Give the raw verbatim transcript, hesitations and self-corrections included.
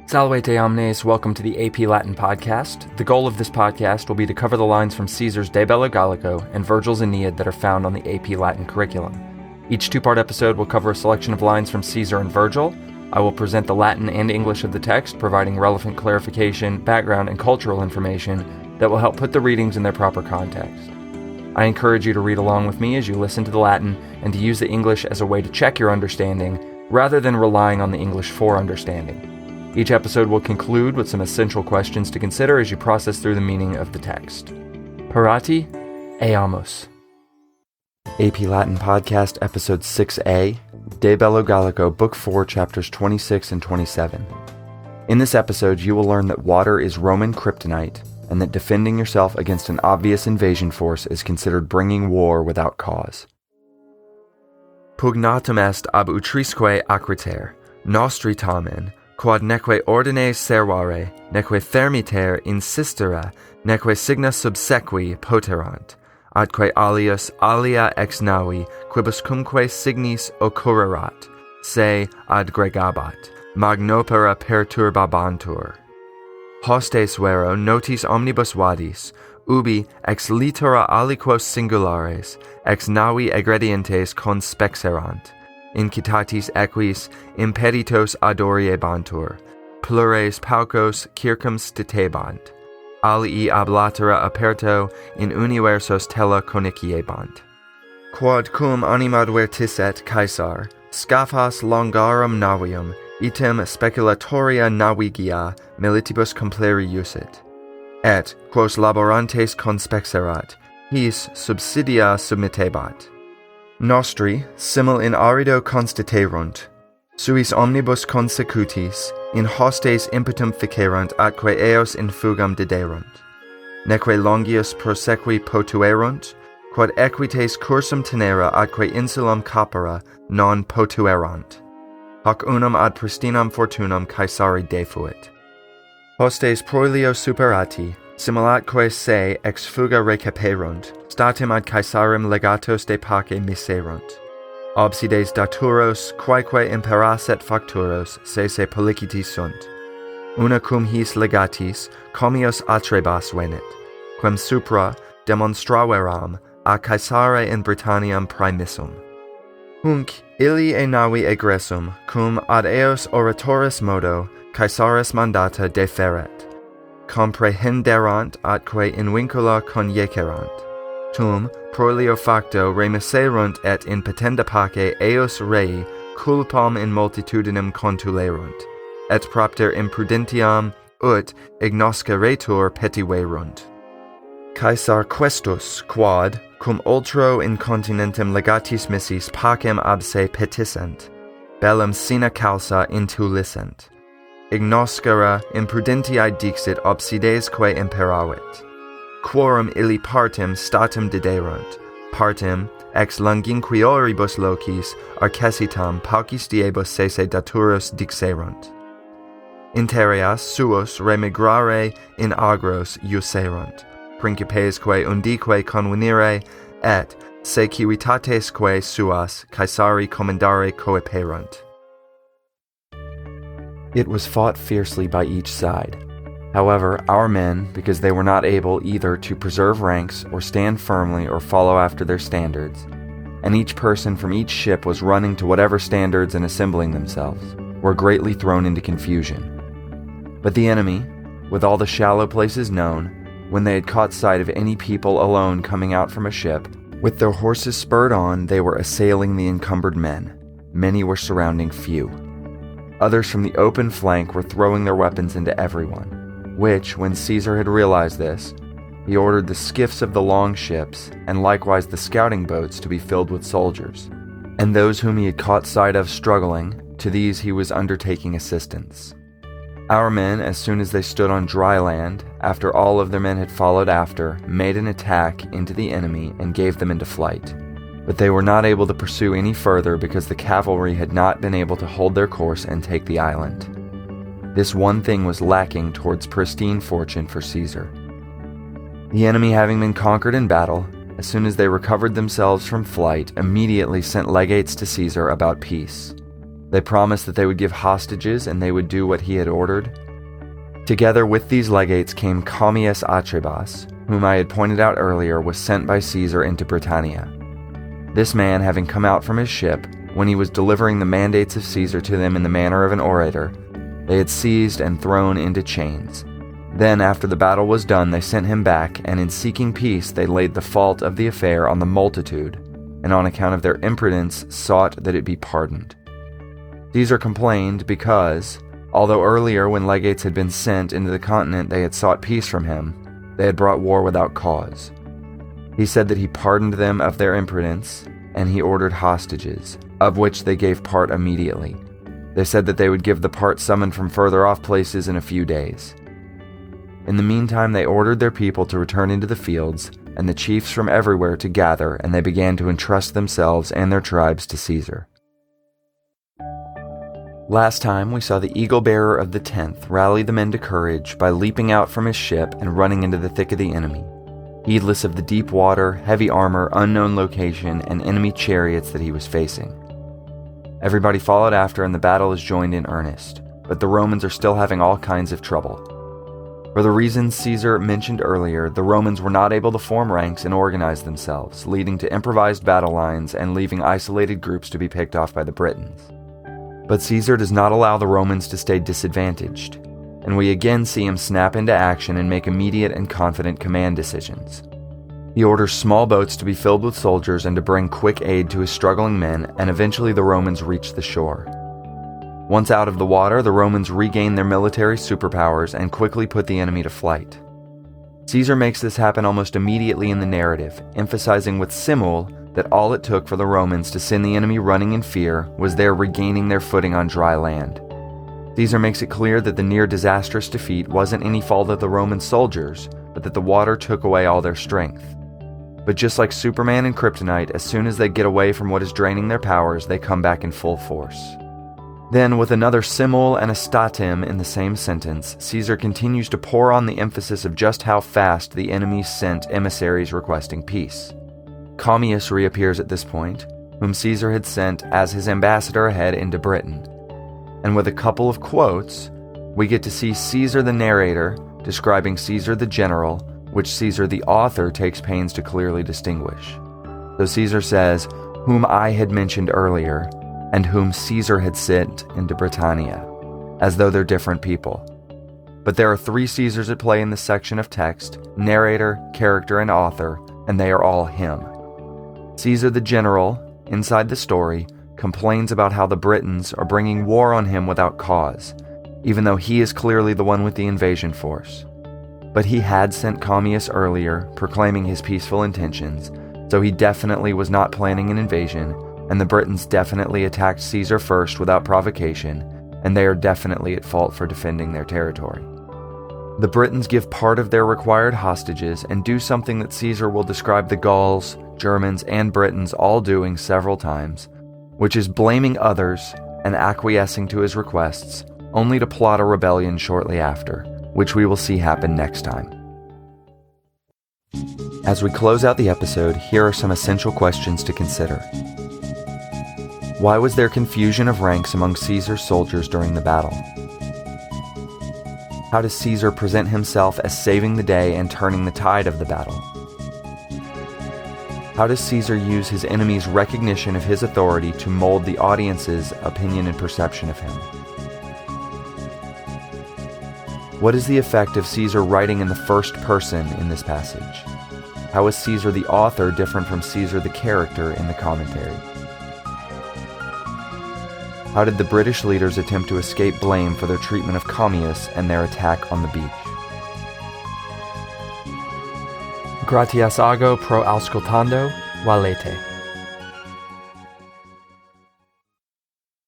Salvete omnes, welcome to the A P Latin podcast. The goal of this podcast will be to cover the lines from Caesar's De Bello Gallico and Virgil's Aeneid that are found on the A P Latin curriculum. Each two-part episode will cover a selection of lines from Caesar and Virgil. I will present the Latin and English of the text, providing relevant clarification, background, and cultural information that will help put the readings in their proper context. I encourage you to read along with me as you listen to the Latin and to use the English as a way to check your understanding, rather than relying on the English for understanding. Each episode will conclude with some essential questions to consider as you process through the meaning of the text. Parati, eamus. A P Latin Podcast, Episode six A, De Bello Gallico, Book four, Chapters twenty-six and twenty-seven. In this episode, you will learn that water is Roman kryptonite, and that defending yourself against an obvious invasion force is considered bringing war without cause. Pugnatum est ab utrisque acriter, nostri tamen, quod neque ordine servare, neque thermiter insistera, neque signa subsequi poterant, atque alias alia ex navi, quibuscumque signis occurrerat, se ad gregabat, magnopera perturbabantur. Hostes vero notis omnibus vadis, ubi ex litera aliquos singulares, ex navi egredientes conspexerant, incitatis equis impeditos adoriebantur, plures paucos circumstitebant, alii ab latera aperto in universos tela coniciebant. Quod cum anima vertiset Caesar, scaphas longarum navium, item speculatoria navigia militibus compleri usit. Et, quos laborantes conspexerat, his subsidia submittebat. Nostri, simul in arido constiterunt, suis omnibus consecutis, in hostes impetum ficerunt atque eos in fugam diderunt. Neque longius prosequi potuerunt, quod equites cursum tenera atque insulum capere non potuerant. Hoc unum ad pristinam fortunam Caesari defuit. Hostes proelio superati, simulatque se ex fuga recaperunt, statim ad Caesarem legatos de pace miserunt. Obsides daturos, quaeque imperasset facturos, se se polliciti sunt. Una cum his legatis, comios atrebas venit, quem supra demonstraveram a Caesare in Britanniam praemissum. Hunc illi e navi egressum, cum ad eos oratoris modo, Caesaris mandata deferet. Comprehenderant atque in vincula conjecerant. Tum, proelio facto remiserunt et in petenda pace eos rei culpam in multitudinem contulerunt, et propter imprudentiam ut ignosceretur petiverunt. Caesar questus, quod, cum ultro in continentem legatis missis pacem ab se petissent, bellum sine calsa intulisent. Ignoscere imprudentiae dixit obsidesque imperavit. Quorum illi partem statum diderunt, partem ex longinquioribus locis arcesitam paucis diebus sese daturos dixerunt. Interias suos remigrare in agros iuserunt, principesque undique convenire, et se civitatesque suas Caesari commendare coeperunt. It was fought fiercely by each side. However, our men, because they were not able either to preserve ranks or stand firmly or follow after their standards, and each person from each ship was running to whatever standards and assembling themselves, were greatly thrown into confusion. But the enemy, with all the shallow places known, when they had caught sight of any people alone coming out from a ship, with their horses spurred on, they were assailing the encumbered men. Many were surrounding few. Others from the open flank were throwing their weapons into everyone, which, when Caesar had realized this, he ordered the skiffs of the long ships, and likewise the scouting boats, to be filled with soldiers. And those whom he had caught sight of struggling, to these he was undertaking assistance. Our men, as soon as they stood on dry land, after all of their men had followed after, made an attack into the enemy and gave them into flight. But they were not able to pursue any further because the cavalry had not been able to hold their course and take the island. This one thing was lacking towards pristine fortune for Caesar. The enemy, having been conquered in battle, as soon as they recovered themselves from flight, immediately sent legates to Caesar about peace. They promised that they would give hostages and they would do what he had ordered. Together with these legates came Commius Atrebas, whom I had pointed out earlier was sent by Caesar into Britannia. This man, having come out from his ship, when he was delivering the mandates of Caesar to them in the manner of an orator, they had seized and thrown into chains. Then, after the battle was done, they sent him back, and in seeking peace they laid the fault of the affair on the multitude, and on account of their imprudence sought that it be pardoned. Caesar complained because, although earlier when legates had been sent into the continent they had sought peace from him, they had brought war without cause. He said that he pardoned them of their imprudence, and he ordered hostages, of which they gave part immediately. They said that they would give the part summoned from further off places in a few days. In the meantime they ordered their people to return into the fields, and the chiefs from everywhere to gather, and they began to entrust themselves and their tribes to Caesar. Last time we saw the eagle-bearer of the tenth rally the men to courage by leaping out from his ship and running into the thick of the enemy, heedless of the deep water, heavy armor, unknown location, and enemy chariots that he was facing. Everybody followed after and the battle is joined in earnest, but the Romans are still having all kinds of trouble. For the reasons Caesar mentioned earlier, the Romans were not able to form ranks and organize themselves, leading to improvised battle lines and leaving isolated groups to be picked off by the Britons. But Caesar does not allow the Romans to stay disadvantaged, and we again see him snap into action and make immediate and confident command decisions. He orders small boats to be filled with soldiers and to bring quick aid to his struggling men, and eventually the Romans reach the shore. Once out of the water, the Romans regain their military superpowers and quickly put the enemy to flight. Caesar makes this happen almost immediately in the narrative, emphasizing with simul that all it took for the Romans to send the enemy running in fear was their regaining their footing on dry land. Caesar makes it clear that the near disastrous defeat wasn't any fault of the Roman soldiers, but that the water took away all their strength. But just like Superman and Kryptonite, as soon as they get away from what is draining their powers, they come back in full force. Then, with another simul and a statim in the same sentence, Caesar continues to pour on the emphasis of just how fast the enemy sent emissaries requesting peace. Commius reappears at this point, whom Caesar had sent as his ambassador ahead into Britain. And with a couple of quotes, we get to see Caesar the narrator describing Caesar the general, which Caesar the author takes pains to clearly distinguish. So Caesar says, whom I had mentioned earlier, and whom Caesar had sent into Britannia, as though they're different people. But there are three Caesars at play in this section of text: narrator, character, and author, and they are all him. Caesar the general, inside the story, complains about how the Britons are bringing war on him without cause, even though he is clearly the one with the invasion force. But he had sent Commius earlier, proclaiming his peaceful intentions, so he definitely was not planning an invasion, and the Britons definitely attacked Caesar first without provocation, and they are definitely at fault for defending their territory. The Britons give part of their required hostages and do something that Caesar will describe the Gauls, Germans, and Britons all doing several times, which is blaming others and acquiescing to his requests, only to plot a rebellion shortly after, which we will see happen next time. As we close out the episode, here are some essential questions to consider. Why was there confusion of ranks among Caesar's soldiers during the battle? How does Caesar present himself as saving the day and turning the tide of the battle? How does Caesar use his enemies' recognition of his authority to mold the audience's opinion and perception of him? What is the effect of Caesar writing in the first person in this passage? How is Caesar the author different from Caesar the character in the commentary? How did the British leaders attempt to escape blame for their treatment of Commius and their attack on the beach? Gratias ago pro auscultando, valete.